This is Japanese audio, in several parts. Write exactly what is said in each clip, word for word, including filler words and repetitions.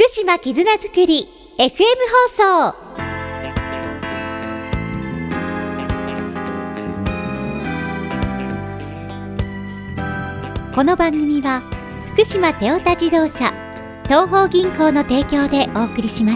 島絆づくり エフエム 放送。この番組は福島テオタ自動車東邦銀行の提供でお送りします。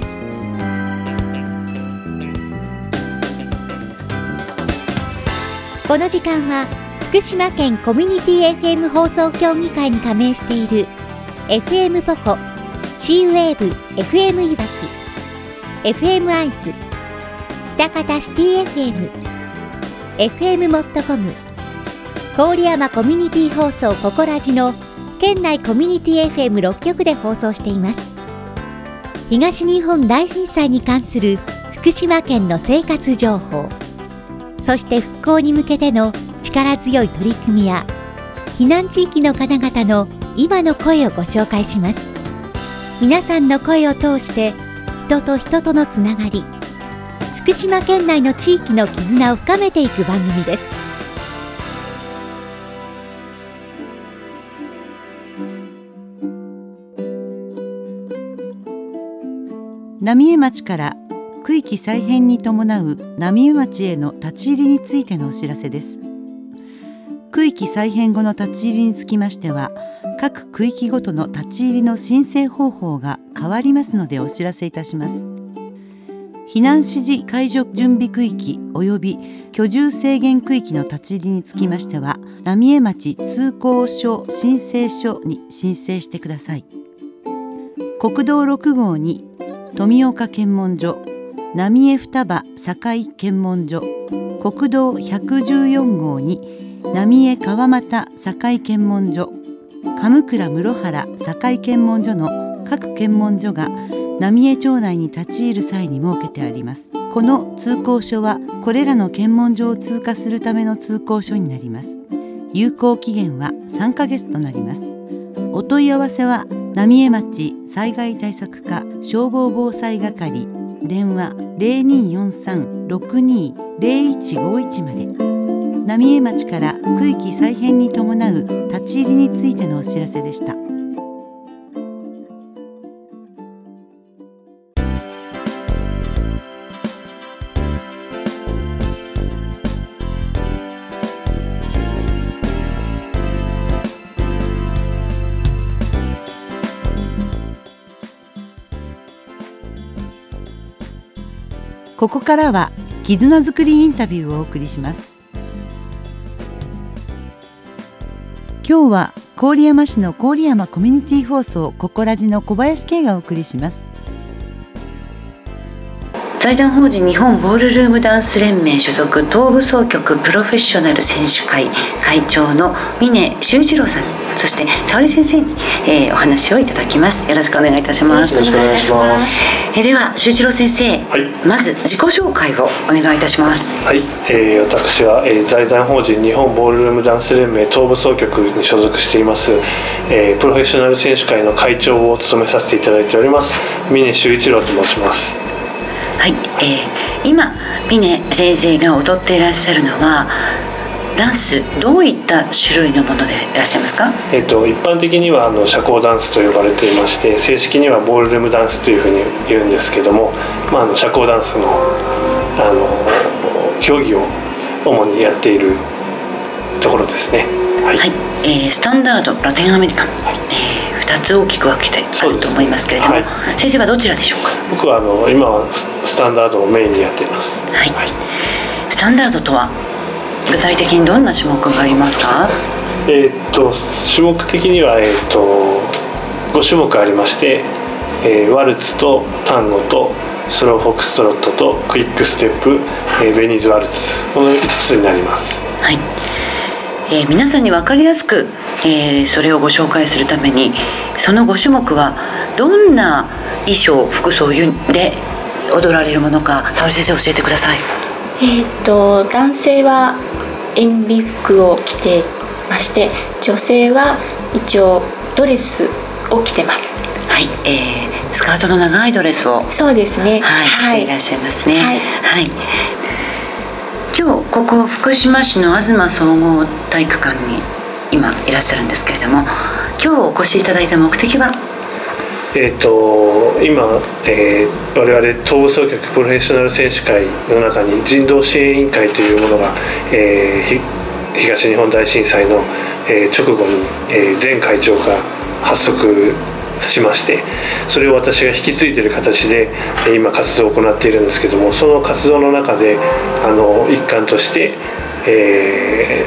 この時間は福島県コミュニティ エフエム 放送協議会に加盟している エフエム ポコ、シーウェーブ エフエム いわき、エフエム アイズ、喜多方シティ エフエム、エフエム モットコム、郡山コミュニティ放送ココラジの県内コミュニティ エフエムろっ 局で放送しています。東日本大震災に関する福島県の生活情報、そして復興に向けての力強い取り組みや避難地域の方々の今の声をご紹介します。皆さんの声を通して人と人とのつながり、福島県内の地域の絆を深めていく番組です。 浪江町から区域再編に伴う浪江町への立ち入りについてのお知らせです。区域再編後の立ち入りにつきましては、各区域ごとの立ち入りの申請方法が変わりますのでお知らせいたします。避難指示解除準備区域及び居住制限区域の立ち入りにつきましては、浪江町通行証申請書に申請してください。国道ろく号に富岡検問所、浪江双葉境検問所、国道ひゃくじゅうよん号に浪江川俣境検問所、神倉室原境検問所の各検問所が浪江町内に立ち入る際に設けてあります。この通行証はこれらの検問所を通過するための通行証になります。有効期限はさんかげつとなります。お問い合わせは浪江町災害対策課消防防災係、電話 ゼロにーよんさん ろくにー ゼロいちごいち まで。浪江町から区域再編に伴う立ち入りについてのお知らせでした。ここからは絆づくりインタビューをお送りします。今日は郡山市の郡山コミュニティ放送ココラジの小林圭がお送りします。 財団法人日本ボールルームダンス連盟所属東部総局プロフェッショナル選手会会長の峰修一郎さん、そして沙織先生に、えー、お話をいただきます。よろしくお願いいたします。 よろしくお願いします。 えー、では修一郎先生、はい、まず自己紹介をお願いいたします。 はい、えー、私は、えー、財団法人日本ボールルームダンス連盟東部総局に所属しています、えー、プロフェッショナル選手会の会長を務めさせていただいております峰修一郎と申します。 はい、えー、今峰先生が踊っていらっしゃるのはダンス、どういった種類のものでいらっしゃいますか？ えっと、一般的にはあの社交ダンスと呼ばれていまして、正式にはボールルームダンスというふうに言うんですけども、まあ、あの社交ダンスの、あの競技を主にやっているところですね。はい、はい、えー、スタンダード、ラテンアメリカン、はい、えー、ふたつ大きく分けてあると思いますけれども、はい、先生はどちらでしょうか？ 僕はあの今はスタンダードをメインにやっています。 はい、はい、スタンダードとは具体的にどんな種目がありますか？ えー、っと種目的には、えー、っとご種目ありまして、えー、ワルツとタンゴとスローフォックストロットとクイックステップ、えー、ベニーズワルツ、このいつつになります。 はい、えー、皆さんに分かりやすく、えー、それをご紹介するために、そのご種目はどんな衣装服装で踊られるものか、沙織先生教えてください。 えー、と男性は塩ビ服を着てまして、女性は一応ドレスを着てます。 はい、えー、スカートの長いドレスを、 そうですね、 はい、着ていらっしゃいますね。はい、はい、今日ここ福島市の東総合体育館に今いらっしゃるんですけれども、今日お越しいただいた目的は？ えー、と今、えー、我々東部総局プロフェッショナル選手会の中に人道支援委員会というものが、えー、東日本大震災の、えー、直後に、えー、前会長が発足しまして、それを私が引き継いでいる形で今活動を行っているんですけども、その活動の中であの一環として、え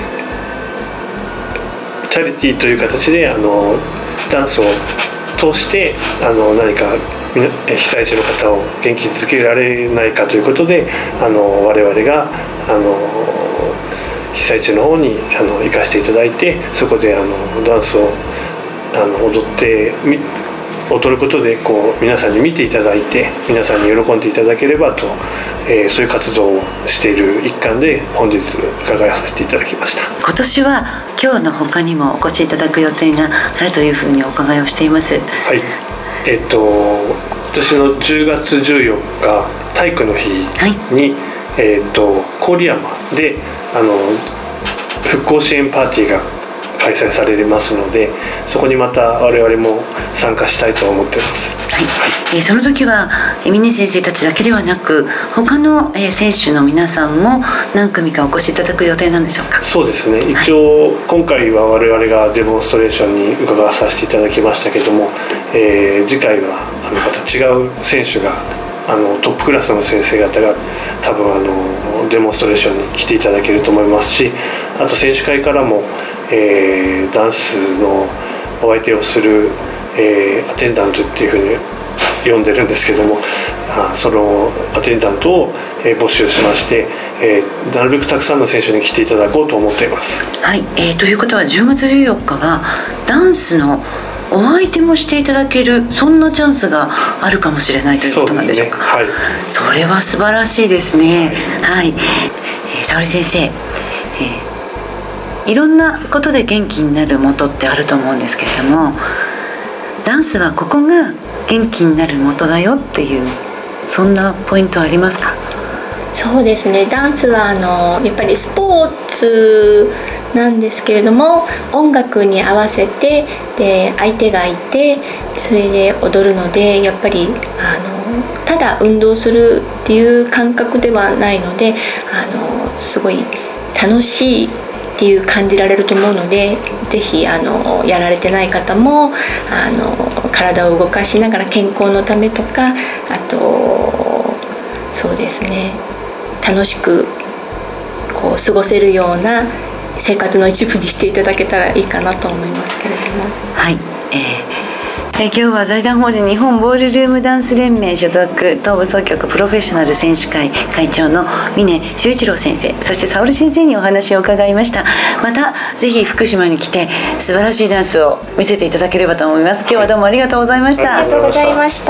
ー、チャリティーという形であのダンスを通してあの何か被災地の方を元気づけられないかということで、あの我々があの被災地の方にあの行かせていただいて、そこであのダンスをあの踊ってみ踊ることでこう皆さんに見ていただいて、皆さんに喜んでいただければと、えー、そういう活動をしている一環で本日伺いさせていただきました。 今年は今日の他にもお越しいただく予定があるというふうにお伺いをしています。 はい、えっと今年のじゅうがつじゅうよっか体育の日に、はい、えっと郡山であの復興支援パーティーが開催されますので、そこにまた我々も参加したいと思っています。 はい、えー、その時は峰先生たちだけではなく他の、えー、選手の皆さんも何組かお越しいただく予定なんでしょうか。 そうですね、一応、はい、今回は我々がデモンストレーションに伺わさせていただきましたけども、えー、次回はあのまた違う選手があのトップクラスの先生方が多分あのデモンストレーションに来ていただけると思いますし、あと選手会からも、えー、ダンスのお相手をする、えー、アテンダントっていうふうに呼んでるんですけども、あそのアテンダントを、えー、募集しまして、えー、なるべくたくさんの選手に来ていただこうと思っています。 はい、えー、ということはじゅうがつじゅうよっかはダンスのお相手もしていただける、そんなチャンスがあるかもしれないということなんでしょうか。 そうですね、はい、 それは素晴らしいですね。はい、えー、沙織先生、えー、いろんなことで元気になる元ってあると思うんですけれども、ダンスはここが元気になる元だよっていう、そんなポイントありますか？ そうですね、ダンスはあのやっぱりスポーツなんですけれども、音楽に合わせてで相手がいてそれで踊るので、やっぱりあのただ運動するっていう感覚ではないので、あのすごい楽しいっていう感じられると思うので、ぜひあのやられてない方もあの体を動かしながら健康のためとか、あとそうですね、楽しくこう過ごせるような生活の一部にしていただけたらいいかなと思いますけれども。 はい、えー、えー、今日は財団法人日本ボールルームダンス連盟所属東部総局プロフェッショナル選手会会長の峰修一郎先生、そして沙織先生にお話を伺いました。またぜひ福島に来て素晴らしいダンスを見せていただければと思います。今日はどうもありがとうございました。 ありがとうございました。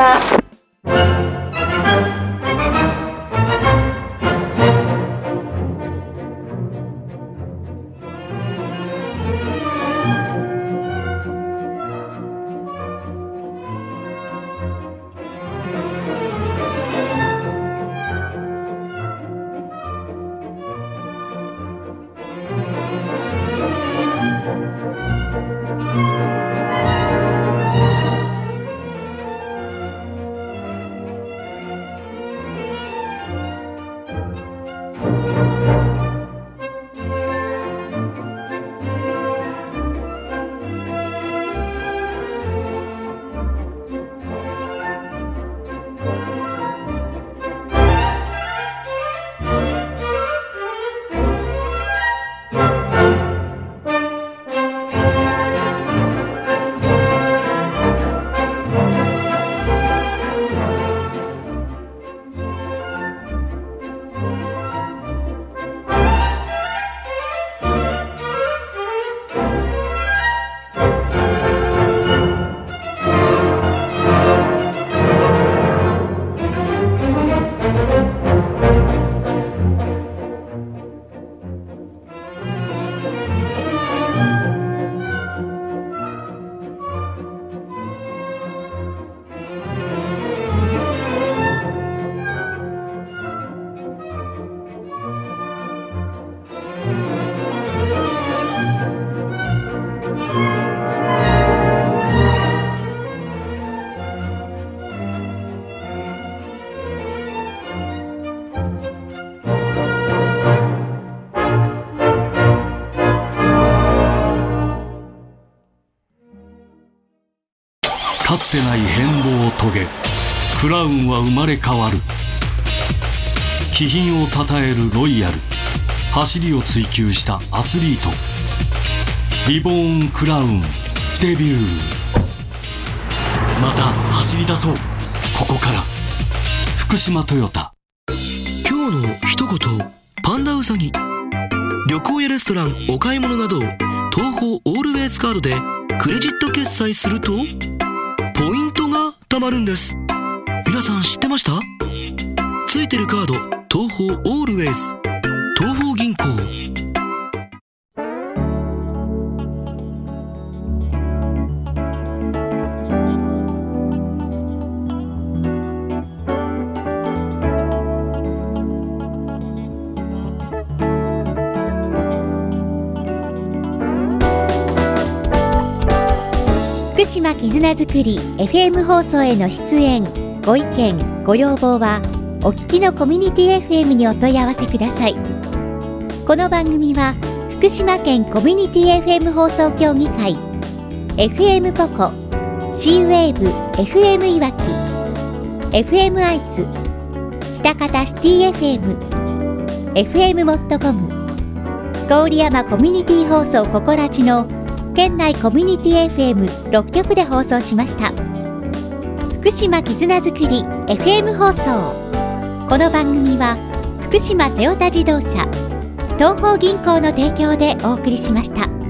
望を遂げ、クラウンは生まれ変わる。気品をたたえるロイヤル、走りを追求したアスリート。リボーンクラウンデビュー。また走り出そう、ここから福島トヨタ。 今日の一言、パンダウサギ。旅行やレストラン、お買い物など東宝オールウェイズカードでクレジット決済するとポイントが貯まるんです。皆さん知ってました？ついてるカード、東宝オールウェイズ、東宝銀行。 福島絆づくり エフエム 放送への出演ご意見ご要望はお聞きのコミュニティ エフエム にお問い合わせください。この番組は福島県コミュニティ エフエム 放送協議会 エフエム ポコ C ウェーブ エフエム いわき エフエム アイズ北方シティ エフエム エフエム モットコム郡山コミュニティ放送ココラジの県内コミュニティ エフエムろっ 局で放送しました。福島絆づくり エフエム 放送。この番組は福島トヨタ自動車、東邦銀行の提供でお送りしました。